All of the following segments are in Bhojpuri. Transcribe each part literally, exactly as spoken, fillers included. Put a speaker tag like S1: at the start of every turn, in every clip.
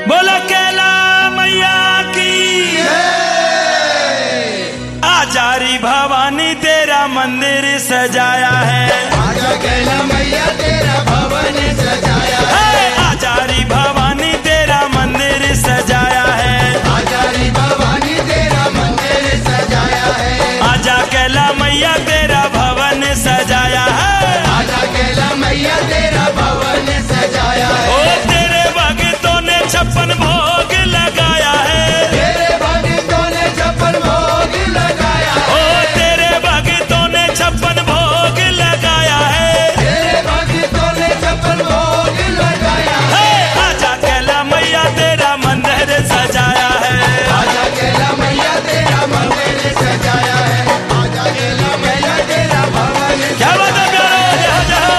S1: बोलो कैला मैया की आचारी भवानी तेरा मंदिर सजाया है।
S2: आजा कैला मैया तेरा भवन सजाया है।
S1: आचारी भवानी तेरा मंदिर सजाया है।
S2: आचारी भवानी तेरा मंदिर सजाया है।
S1: आजा कैला मैया तेरा भवन सजाया है।
S2: आजा कैला मैया तेरा भवन सजाया है।
S1: ओ तेरे भक्तों ने छप्पन भोग लगाया है।
S2: तेरे भक्तों ने छप्पन भोग लगाया है।
S1: ओ तेरे भक्तों ने छप्पन भोग लगाया है।
S2: तेरे भक्तों ने छप्पन भोग लगाया है।
S1: आजा कैला मैया तेरा मंदिर सजाया है।
S2: आजा कैला मैया तेरा मंदिर सजाया है। आजा कैला मैया तेरा भवन
S1: क्या बात है प्यारो, जय जय हो।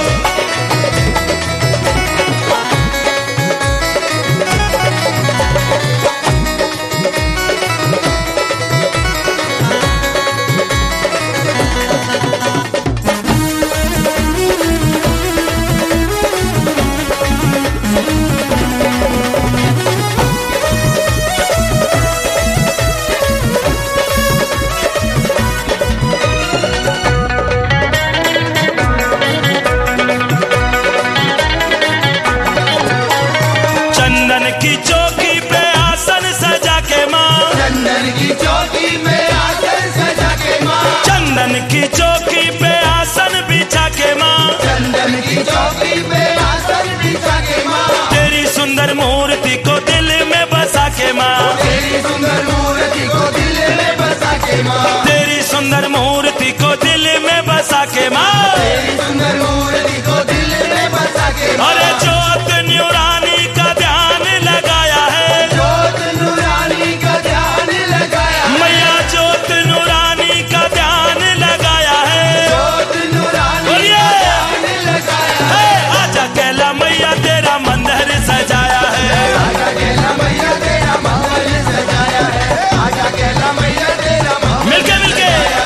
S1: चंदन की चौकी पे आसन सजा के माँ,
S2: चंदन की चौकी में आसन सजा के माँ,
S1: चंदन की चौकी पे आसन बिछा के माँ,
S2: चंदन की चौकी पे आसन बिछा के माँ,
S1: तेरी सुंदर मूर्ति को दिल में बसा के माँ,
S2: तेरी सुंदर मूर्ति को दिल में बसा के माँ,
S1: तेरी सुंदर मूर्ति को दिल में बसा के माँ।
S2: तेरी सुंदर मूर्ति को दिल में बसा के माँ।
S1: अरे जोत न्यूरानी का ध्यान लगाया है।
S2: जोत नूरानी का ध्यान लगाया है।
S1: मैया जोत नूरानी का ध्यान लगाया है।
S2: जोत नूरानी
S1: बोलिए।
S2: का ध्यान लगाया है।
S1: हे, आजा कैला मैया तेरा मंदिर सजाया है।
S2: आजा कैला मैया तेरा भवन सजाया है। आजा कैला मैया तेरा भवन
S1: मिलके मिलके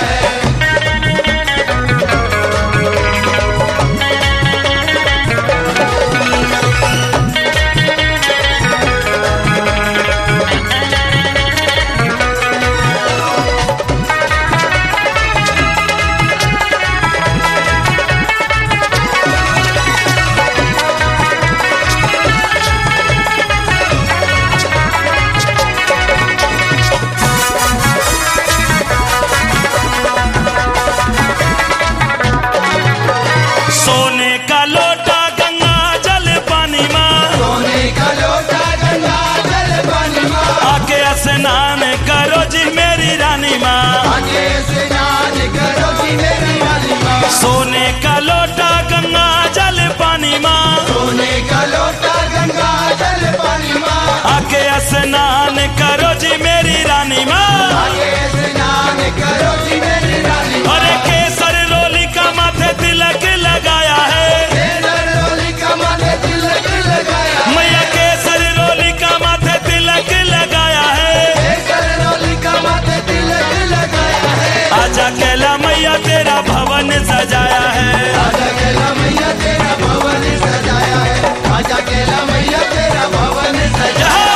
S1: सोने का लोटा गंगा जल पानी माँ,
S2: सोने का लोटा गंगा जल पानी माँ,
S1: आके स्नान करो जी मेरी रानी माँ।
S2: आगे स्नान करो जी मेरी रानी माँ।
S1: सोने का लोटा गंगा जल पानी माँ,
S2: सोने का लोटा गंगा जल पानी माँ,
S1: आके स्नान करो जी मेरी रानी माँ।
S2: आगे स्नान करो जी मेरी रानी माँ।
S1: अरे केसर रोली का माथे तिलक लगाया है।
S2: केसर रोली का माथे तिलक लगाया है।
S1: मैया केसर रोली का माथे तिलक लगाया है।
S2: केसर रोली का माथे तिलक लगाया है।
S1: आजा कैला मैया तेरा भवन सजाया है।
S2: आजा कैला मैया तेरा भवन सजाया है। आजा कैला मैया तेरा भवन सजाया है।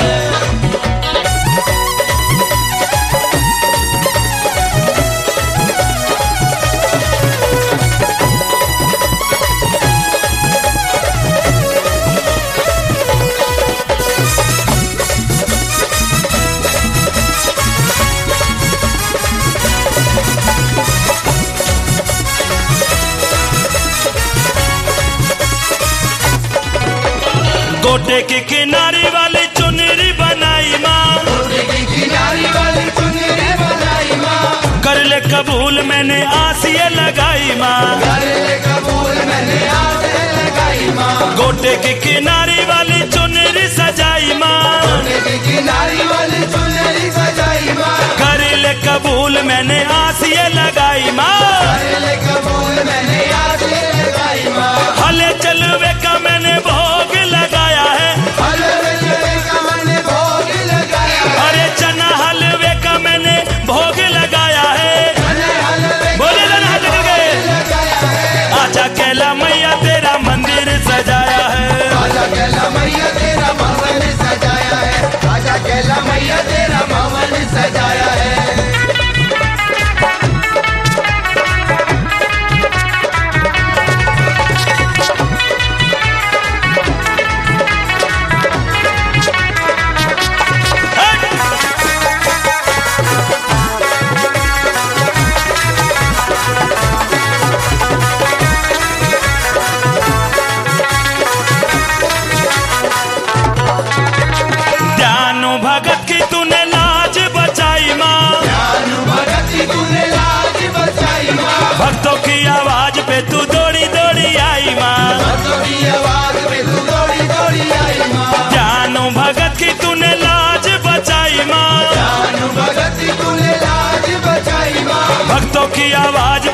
S1: गोटे की किनारी वाली चुनरी बनाई माँ,
S2: गोटे की किनारी वाली चुनरी बनाई माँ।
S1: कर ले कबूल मैंने आसिया लगाई माँ।
S2: कर ले कबूल मैंने आस लगाई माँ।
S1: गोटे की किनारी वाली चुनरी सजाई माँ,
S2: गोटे की किनारी वाली चुनरी सजाई माँ।
S1: कर ले कबूल मैंने आसिया लगाई माँ।
S2: कर ले कबूल मैंने आस लगाई माँ।
S1: हले चलवे का मैंने भोग लगाया है।
S2: हलवे चले का मैंने भोग लगाया है।
S1: अरे चना हलवे का मैंने भोग लगाया है।
S2: चने हलवे का
S1: बोले ना हाथ करके।
S2: लगाया है।
S1: आजा कैला मैया तेरा मंदिर सजाया है।
S2: आजा कैला मैया तेरा भवन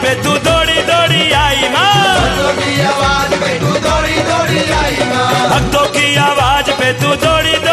S1: पे तू दौड़ी दौड़ी आई माँ,
S2: भक्तों की आवाज पे तू दौड़ी दौड़ी आई माँ,
S1: भक्तों की आवाज पे तू दौड़ी